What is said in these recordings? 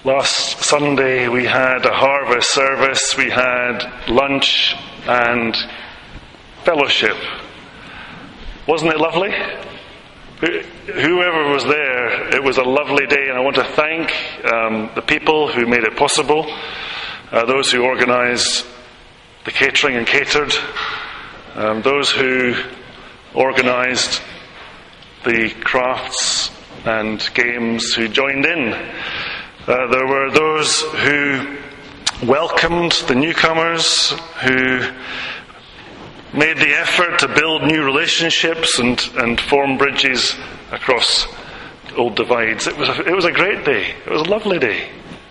Last Sunday we had a harvest service, we had lunch and fellowship. Wasn't it lovely? Whoever was there, it was a lovely day, and I want to thank the people who made it possible, those who organised the catering and catered, those who organised the crafts and games who joined in. There were those who welcomed the newcomers, who made the effort to build new relationships and form bridges across old divides. It was a great day. It was a lovely day.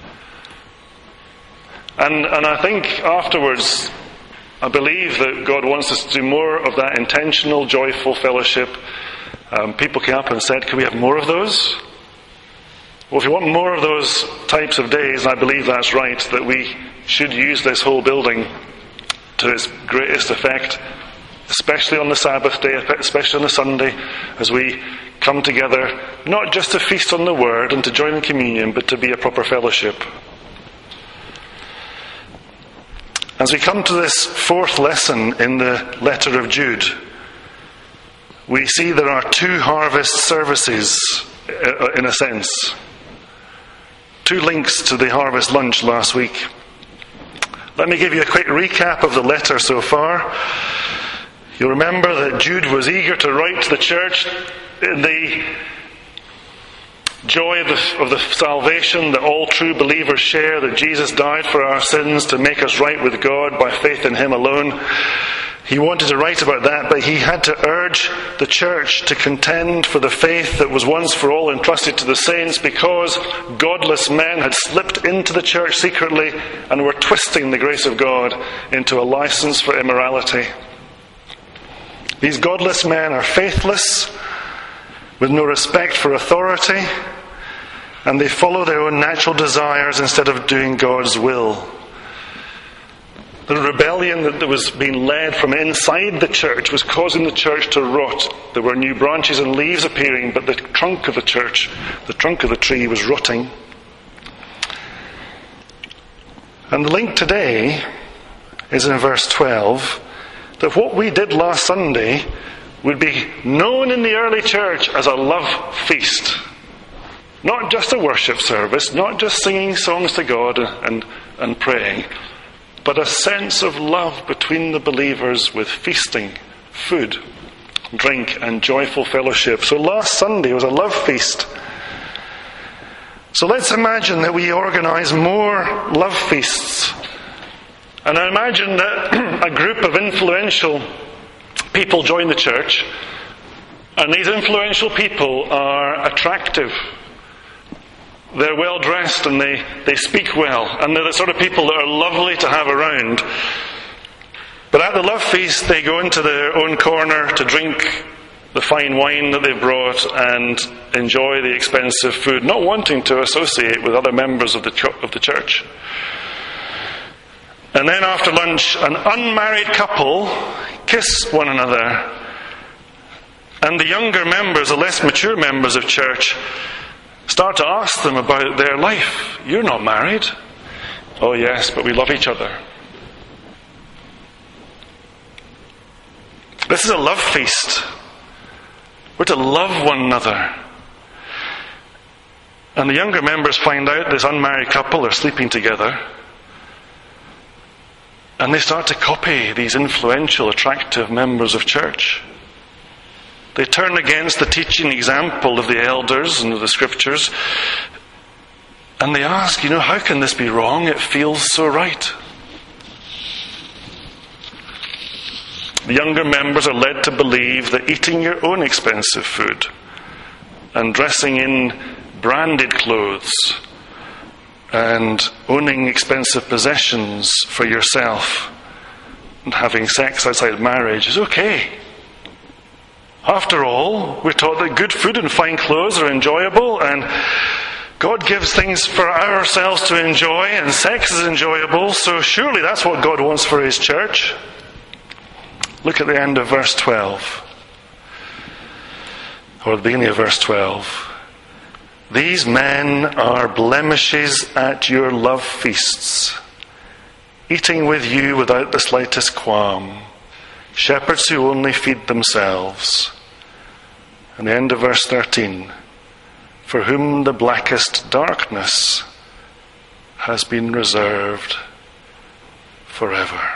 And I think afterwards, I believe that God wants us to do more of that intentional, joyful fellowship. People came up and said, can we have more of those? Well, if you want more of those types of days, I believe that's right, that we should use this whole building to its greatest effect, especially on the Sabbath day, especially on the Sunday, as we come together, not just to feast on the Word and to join in communion, but to be a proper fellowship. As we come to this fourth lesson in the letter of Jude, we see there are two harvest services, in a sense. Two links to the harvest lunch last week. Let me give you a quick recap of the letter so far. You'll remember that Jude was eager to write to the church in the joy of the salvation that all true believers share, that Jesus died for our sins to make us right with God by faith in Him alone. He wanted to write about that, but he had to urge the church to contend for the faith that was once for all entrusted to the saints, because godless men had slipped into the church secretly and were twisting the grace of God into a license for immorality. These godless men are faithless, with no respect for authority, and they follow their own natural desires instead of doing God's will. The rebellion that was being led from inside the church was causing the church to rot. There were new branches and leaves appearing, but the trunk of the church, the trunk of the tree, was rotting. And the link today is in verse 12, that what we did last Sunday would be known in the early church as a love feast. Not just a worship service, not just singing songs to God and praying, but a sense of love between the believers with feasting, food, drink, and joyful fellowship. So last Sunday was a love feast. So let's imagine that we organise more love feasts. And I imagine that a group of influential people join the church, and these influential people are attractive. They're well dressed and they speak well, and they're the sort of people that are lovely to have around. But at the love feast, they go into their own corner to drink the fine wine that they've brought and enjoy the expensive food, not wanting to associate with other members of the church. And then after lunch, an unmarried couple kiss one another, and the younger members, the less mature members of church, start to ask them about their life. You're not married. Oh yes, but we love each other. This is a love feast. We're to love one another. And the younger members find out this unmarried couple are sleeping together. And they start to copy these influential, attractive members of church. They turn against the teaching example of the elders and of the scriptures, and they ask, how can this be wrong? It feels so right. The younger members are led to believe that eating your own expensive food and dressing in branded clothes and owning expensive possessions for yourself and having sex outside marriage is okay. After all, we're taught that good food and fine clothes are enjoyable, and God gives things for ourselves to enjoy, and sex is enjoyable, so surely that's what God wants for His church. Look at the end of verse 12, or the beginning of verse 12. These men are blemishes at your love feasts, eating with you without the slightest qualm, shepherds who only feed themselves. And the end of verse 13, for whom the blackest darkness has been reserved forever.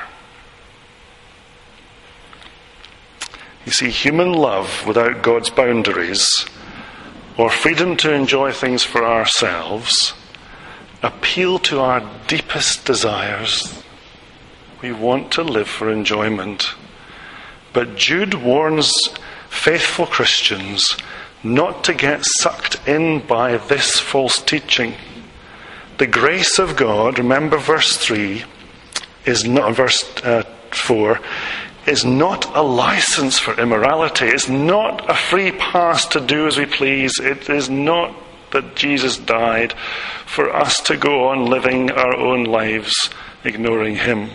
You see, human love without God's boundaries, or freedom to enjoy things for ourselves, appeal to our deepest desires. We want to live for enjoyment. But Jude warns faithful Christians not to get sucked in by this false teaching. The grace of God, remember verse 3, verse 4, is not a license for immorality. It's not a free pass to do as we please. It is not that Jesus died for us to go on living our own lives, ignoring him.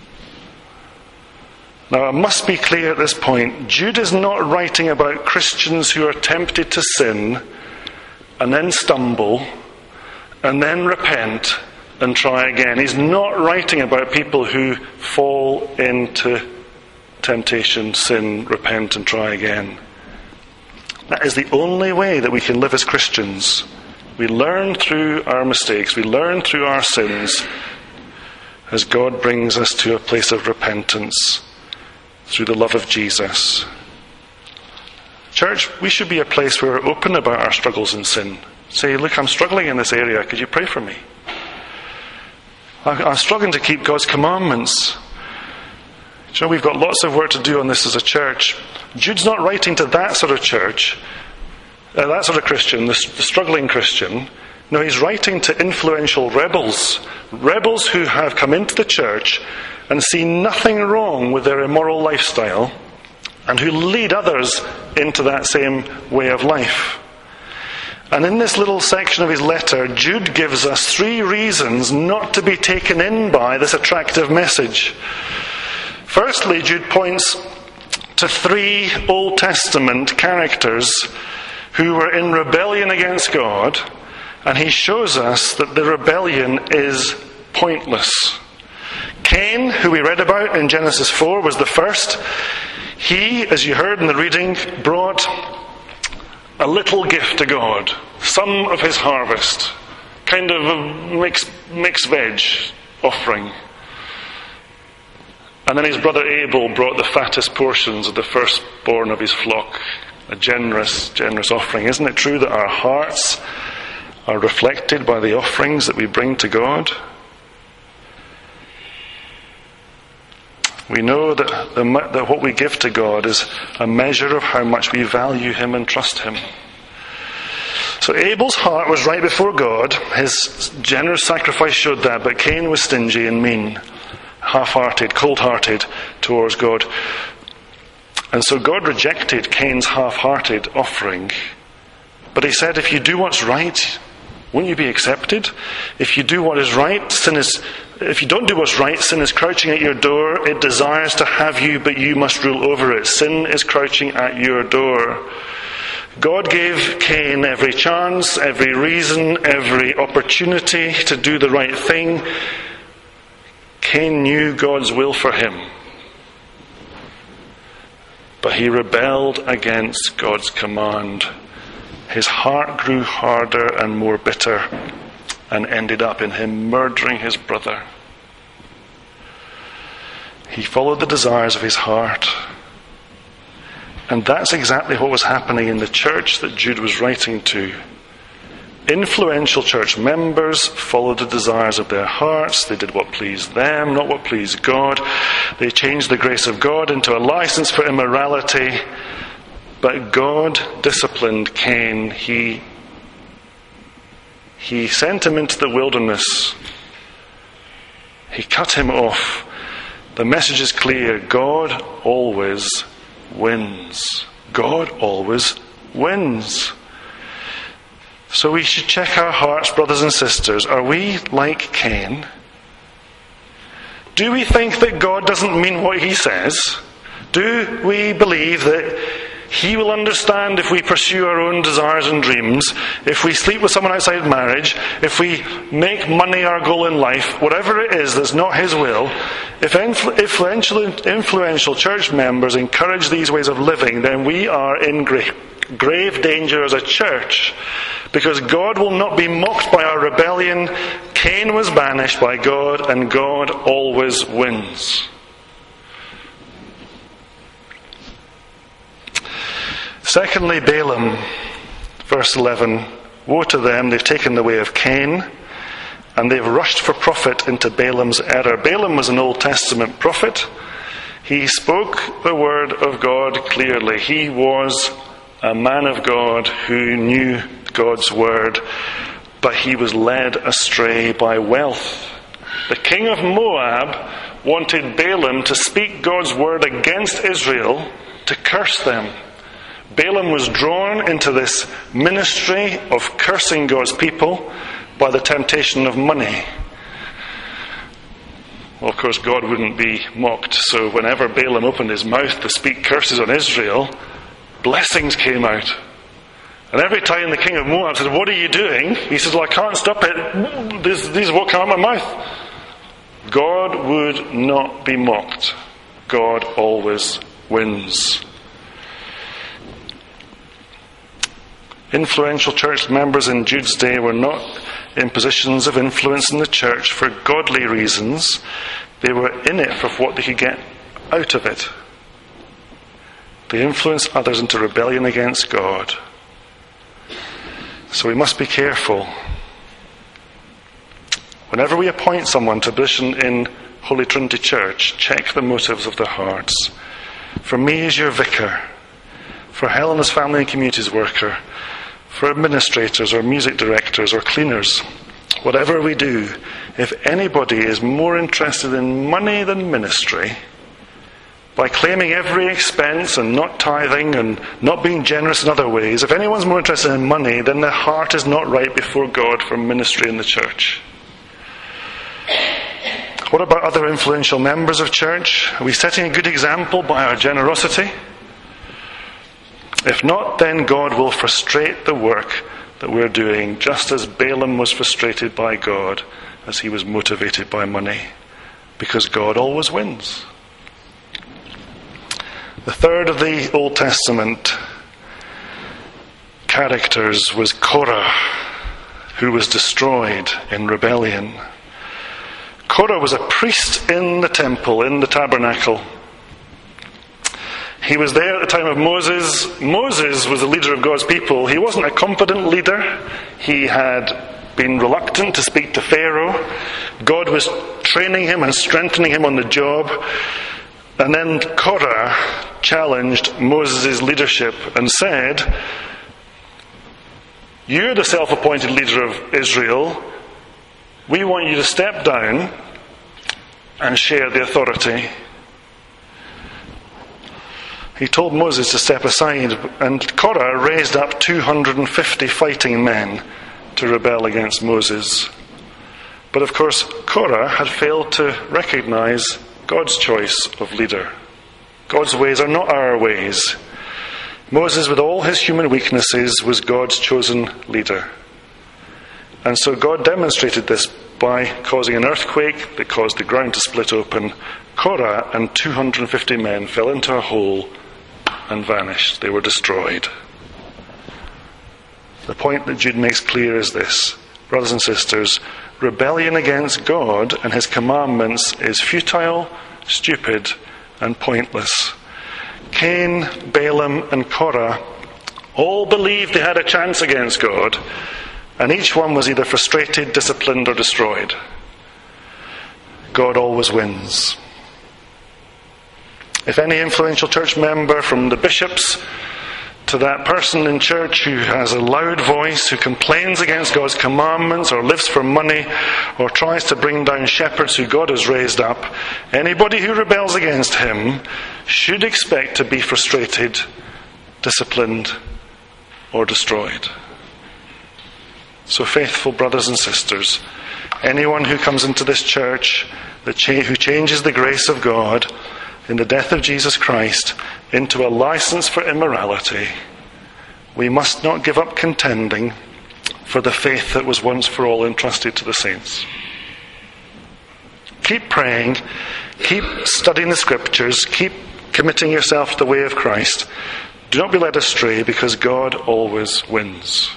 Now, it must be clear at this point, Jude is not writing about Christians who are tempted to sin and then stumble and then repent and try again. He's not writing about people who fall into temptation, sin, repent and try again. That is the only way that we can live as Christians. We learn through our mistakes, we learn through our sins as God brings us to a place of repentance through the love of Jesus. Church, we should be a place where we're open about our struggles in sin. Say, look, I'm struggling in this area, could you pray for me? I'm struggling to keep God's commandments. You know, we've got lots of work to do on this as a church. Jude's not writing to that sort of church, that sort of Christian, the struggling Christian. No, he's writing to influential rebels who have come into the church and see nothing wrong with their immoral lifestyle and who lead others into that same way of life. And in this little section of his letter, Jude gives us 3 reasons not to be taken in by this attractive message. Firstly, Jude points to 3 Old Testament characters who were in rebellion against God, and he shows us that the rebellion is pointless. Cain, who we read about in Genesis 4, was the first. He, as you heard in the reading, brought a little gift to God, some of his harvest, kind of a mixed veg offering. And then his brother Abel brought the fattest portions of the firstborn of his flock, a generous offering. Isn't it true that our hearts are reflected by the offerings that we bring to God? We know that what we give to God is a measure of how much we value him and trust him. So Abel's heart was right before God. His generous sacrifice showed that, but Cain was stingy and mean, half-hearted, cold-hearted towards God. And so God rejected Cain's half-hearted offering. But he said, if you do what's right, won't you be accepted? If you do what is right, if you don't do what's right, sin is crouching at your door. It desires to have you, but you must rule over it. Sin is crouching at your door. God gave Cain every chance, every reason, every opportunity to do the right thing. Cain knew God's will for him, but he rebelled against God's command. His heart grew harder and more bitter and ended up in him murdering his brother. He followed the desires of his heart. And that's exactly what was happening in the church that Jude was writing to. Influential church members followed the desires of their hearts. They did what pleased them, not what pleased God. They changed the grace of God into a license for immorality. But God disciplined Cain. He sent him into the wilderness. He cut him off. The message is clear. God always wins. God always wins. So we should check our hearts, brothers and sisters. Are we like Cain? Do we think that God doesn't mean what he says? Do we believe that He will understand if we pursue our own desires and dreams, if we sleep with someone outside marriage, if we make money our goal in life, whatever it is that's not His will. If influential church members encourage these ways of living, then we are in grave danger as a church, because God will not be mocked by our rebellion. Cain was banished by God, and God always wins. Secondly, Balaam, verse 11. Woe to them, they've taken the way of Cain, and they've rushed for profit into Balaam's error. Balaam was an Old Testament prophet. He spoke the word of God clearly. He was a man of God who knew God's word, but he was led astray by wealth. The king of Moab wanted Balaam to speak God's word against Israel, to curse them. Balaam was drawn into this ministry of cursing God's people by the temptation of money. Well, of course, God wouldn't be mocked, so whenever Balaam opened his mouth to speak curses on Israel, blessings came out. And every time the king of Moab said, "What are you doing?" he says, "Well, I can't stop it. These is what came out of my mouth." God would not be mocked. God always wins. Influential church members in Jude's day were not in positions of influence in the church for godly reasons. They were in it for what they could get out of it. They influenced others into rebellion against God. So we must be careful. Whenever we appoint someone to a position in Holy Trinity Church, check the motives of their hearts. For me as your vicar, for Helena's family and communities worker, for administrators or music directors or cleaners, whatever we do, if anybody is more interested in money than ministry, by claiming every expense and not tithing and not being generous in other ways, if anyone's more interested in money, then their heart is not right before God for ministry in the church. What about other influential members of church? Are we setting a good example by our generosity? If not, then God will frustrate the work that we're doing, just as Balaam was frustrated by God as he was motivated by money, because God always wins. The third of the Old Testament characters was Korah, who was destroyed in rebellion. Korah was a priest in the temple, in the tabernacle. He was there at the time of Moses. Moses was the leader of God's people. He wasn't a competent leader. He had been reluctant to speak to Pharaoh. God was training him and strengthening him on the job. And then Korah challenged Moses' leadership and said, "You're the self-appointed leader of Israel. We want you to step down and share the authority." He told Moses to step aside, and Korah raised up 250 fighting men to rebel against Moses. But of course, Korah had failed to recognize God's choice of leader. God's ways are not our ways. Moses, with all his human weaknesses, was God's chosen leader. And so God demonstrated this by causing an earthquake that caused the ground to split open. Korah and 250 men fell into a hole and vanished. They were destroyed. The point that Jude makes clear is this: brothers and sisters, rebellion against God and his commandments is futile, stupid, and pointless. Cain, Balaam, and Korah all believed they had a chance against God, and each one was either frustrated, disciplined, or destroyed. God always wins. If any influential church member, from the bishops to that person in church who has a loud voice, who complains against God's commandments or lives for money or tries to bring down shepherds who God has raised up, anybody who rebels against him should expect to be frustrated, disciplined, or destroyed. So, faithful brothers and sisters, anyone who comes into this church who changes the grace of God, in the death of Jesus Christ into a license for immorality, we must not give up contending for the faith that was once for all entrusted to the saints. Keep praying, keep studying the Scriptures, keep committing yourself to the way of Christ. Do not be led astray, because God always wins.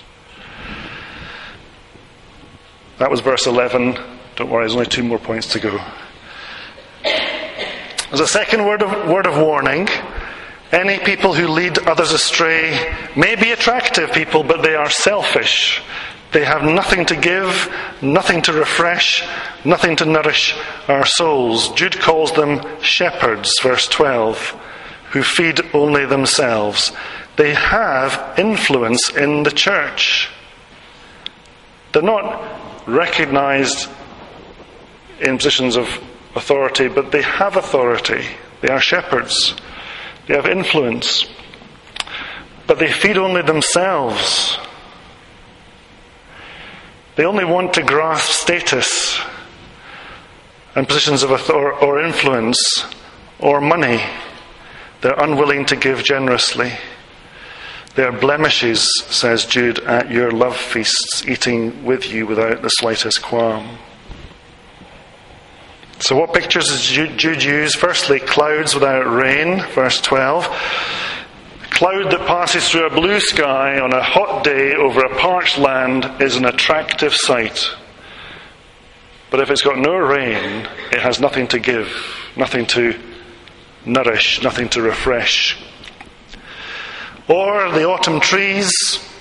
That was verse 11. Don't worry, there's only 2 more points to go. There's a second word of warning. Any people who lead others astray may be attractive people, but they are selfish. They have nothing to give, nothing to refresh, nothing to nourish our souls. Jude calls them shepherds, verse 12, who feed only themselves. They have influence in the church. They're not recognized in positions of authority, but they have authority. They are shepherds. They have influence. But they feed only themselves. They only want to grasp status and positions of authority or influence or money. They're unwilling to give generously. They are blemishes, says Jude, at your love feasts, eating with you without the slightest qualm. So what pictures does Jude use? Firstly, clouds without rain, verse 12. A cloud that passes through a blue sky on a hot day over a parched land is an attractive sight. But if it's got no rain, it has nothing to give, nothing to nourish, nothing to refresh. Or the autumn trees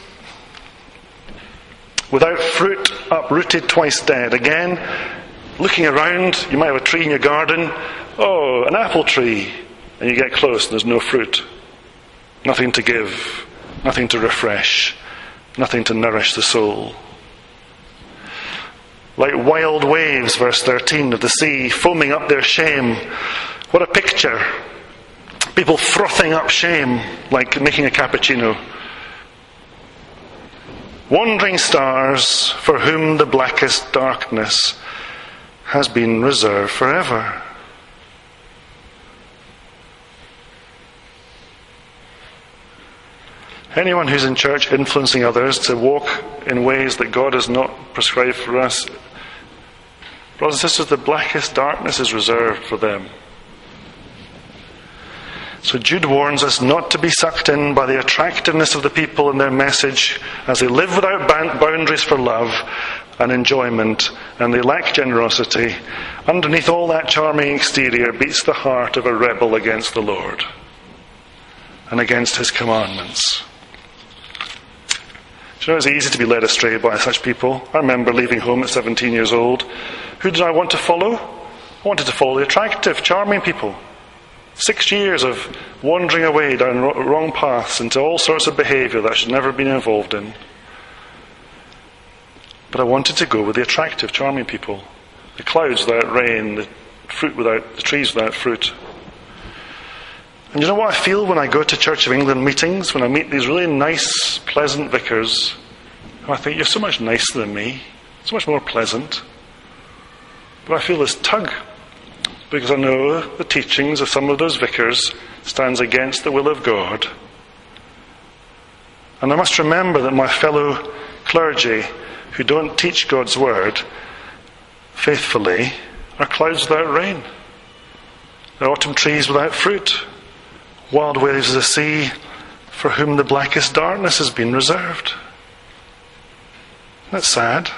without fruit, uprooted, twice dead. Again, looking around, you might have a tree in your garden. Oh, an apple tree. And you get close and there's no fruit. Nothing to give, nothing to refresh, nothing to nourish the soul. Like wild waves, verse 13, of the sea, foaming up their shame. What a picture. People frothing up shame like making a cappuccino. Wandering stars for whom the blackest darkness has been reserved forever. Anyone who's in church influencing others to walk in ways that God has not prescribed for us, brothers and sisters, the blackest darkness is reserved for them. So Jude warns us not to be sucked in by the attractiveness of the people and their message as they live without boundaries for love and enjoyment, and they lack generosity. Underneath all that charming exterior beats the heart of a rebel against the Lord and against his commandments. Do you know, it's easy to be led astray by such people. I remember leaving home at 17 years old. Who did I want to follow? I wanted to follow the attractive, charming people. 6 years of wandering away down wrong paths into all sorts of behaviour that I should never have been involved in. But I wanted to go with the attractive, charming people. The clouds without rain, the trees without fruit. And you know what I feel when I go to Church of England meetings, when I meet these really nice, pleasant vicars, and I think, you're so much nicer than me, so much more pleasant. But I feel this tug, because I know the teachings of some of those vicars stands against the will of God. And I must remember that my fellow clergy who don't teach God's word faithfully are clouds without rain. They're autumn trees without fruit. Wild waves of the sea for whom the blackest darkness has been reserved. That's sad.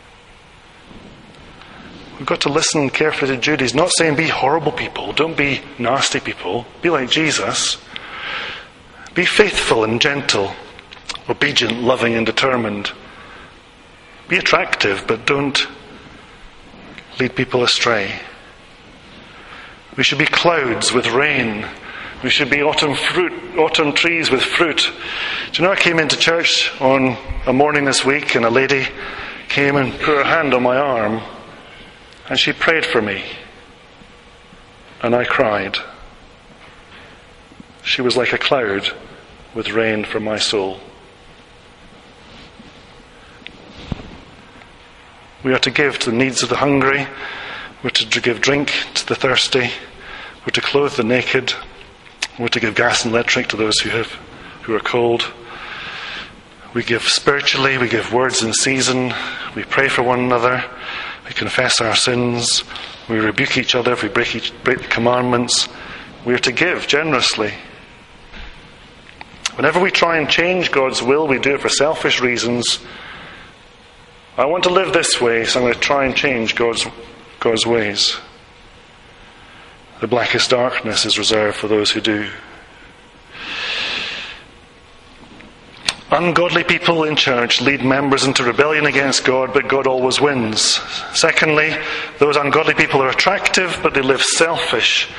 We've got to listen carefully to Jude. He's not saying be horrible people, don't be nasty people, be like Jesus. Be faithful and gentle, obedient, loving and determined. Be attractive, but don't lead people astray. We should be clouds with rain. We should be autumn trees with fruit. Do you know, I came into church on a morning this week and a lady came and put her hand on my arm and she prayed for me. And I cried. She was like a cloud with rain for my soul. We are to give to the needs of the hungry. We're to give drink to the thirsty. We're to clothe the naked. We're to give gas and electric to those who are cold. We give spiritually, we give words in season, we pray for one another, we confess our sins, we rebuke each other if we break the commandments. We are to give generously. Whenever we try and change God's will, we do it for selfish reasons. I want to live this way, so I'm going to try and change God's ways. The blackest darkness is reserved for those who do. Ungodly people in church lead members into rebellion against God, but God always wins. Secondly, those ungodly people are attractive, but they live selfish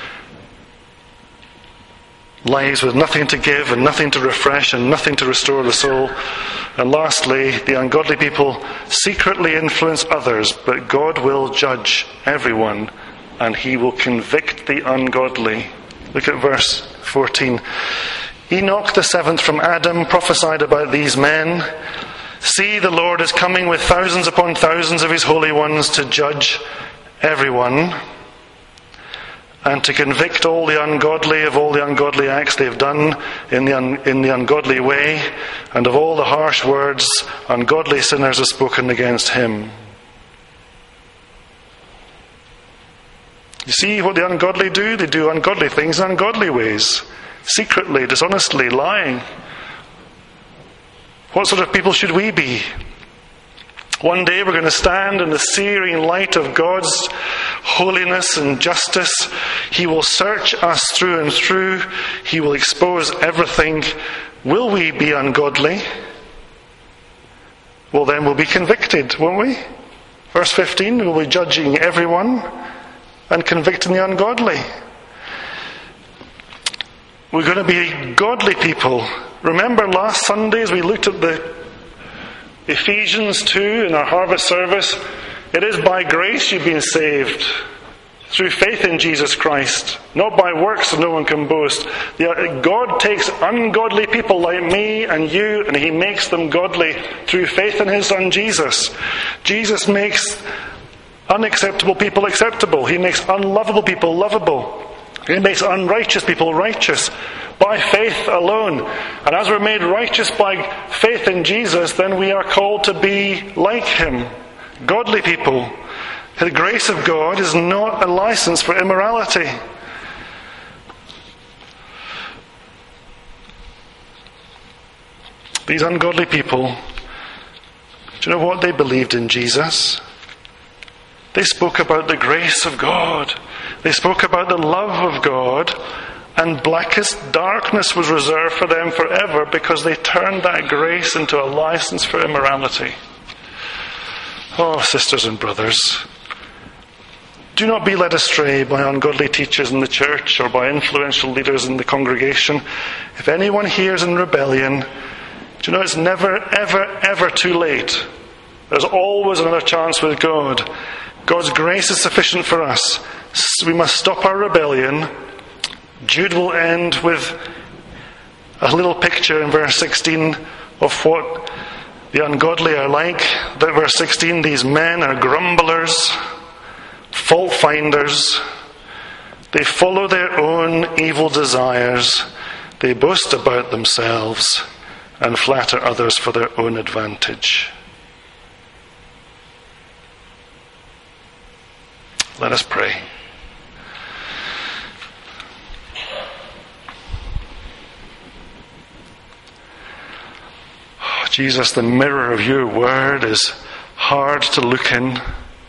lives with nothing to give and nothing to refresh and nothing to restore the soul. And lastly, the ungodly people secretly influence others, but God will judge everyone and he will convict the ungodly. Look at verse 14. Enoch, the seventh from Adam, prophesied about these men. See, the Lord is coming with thousands upon thousands of his holy ones to judge everyone and to convict all the ungodly of all the ungodly acts they've done in the ungodly way, and of all the harsh words ungodly sinners have spoken against him. You see what the ungodly do? They do ungodly things in ungodly ways. Secretly, dishonestly, lying. What sort of people should we be? One day we're going to stand in the searing light of God's holiness and justice. He will search us through and through. He will expose everything. Will we be ungodly? Well, then we'll be convicted, won't we? Verse 15, we'll be judging everyone and convicting the ungodly. We're going to be godly people. Remember last Sunday as we looked at the Ephesians 2 in our harvest service, it is by grace you've been saved, through faith in Jesus Christ, not by works so no one can boast. God takes ungodly people like me and you and he makes them godly through faith in his Son Jesus. Jesus makes unacceptable people acceptable. He makes unlovable people lovable. He makes unrighteous people righteous by faith alone. And as we're made righteous by faith in Jesus, then we are called to be like him, godly people. The grace of God is not a license for immorality. These ungodly people, do you know what? They believed in Jesus. They spoke about the grace of God. They spoke about the love of God, and blackest darkness was reserved for them forever because they turned that grace into a license for immorality. Oh, sisters and brothers, do not be led astray by ungodly teachers in the church or by influential leaders in the congregation. If anyone here is in rebellion, do you know it's never, ever, ever too late. There's always another chance with God. God's grace is sufficient for us. We must stop our rebellion. Jude will end with a little picture in verse 16 of what the ungodly are like. That verse 16, these men are grumblers, fault finders. They follow their own evil desires. They boast about themselves and flatter others for their own advantage. Let us pray. Oh, Jesus, the mirror of your word is hard to look in.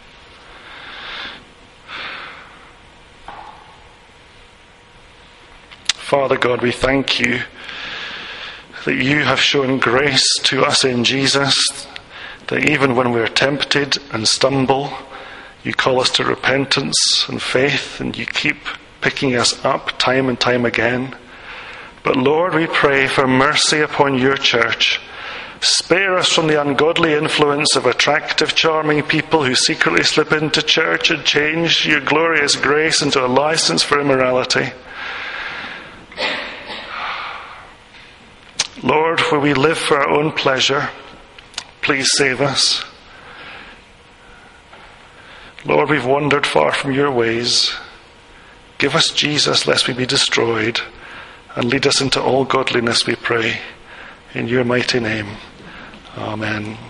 Father God, we thank you that you have shown grace to us in Jesus, that even when we are tempted and stumble, you call us to repentance and faith, and you keep picking us up time and time again. But Lord, we pray for mercy upon your church. Spare us from the ungodly influence of attractive, charming people who secretly slip into church and change your glorious grace into a license for immorality. Lord, where we live for our own pleasure, please save us. Lord, we've wandered far from your ways. Give us Jesus, lest we be destroyed. And lead us into all godliness, we pray. In your mighty name. Amen.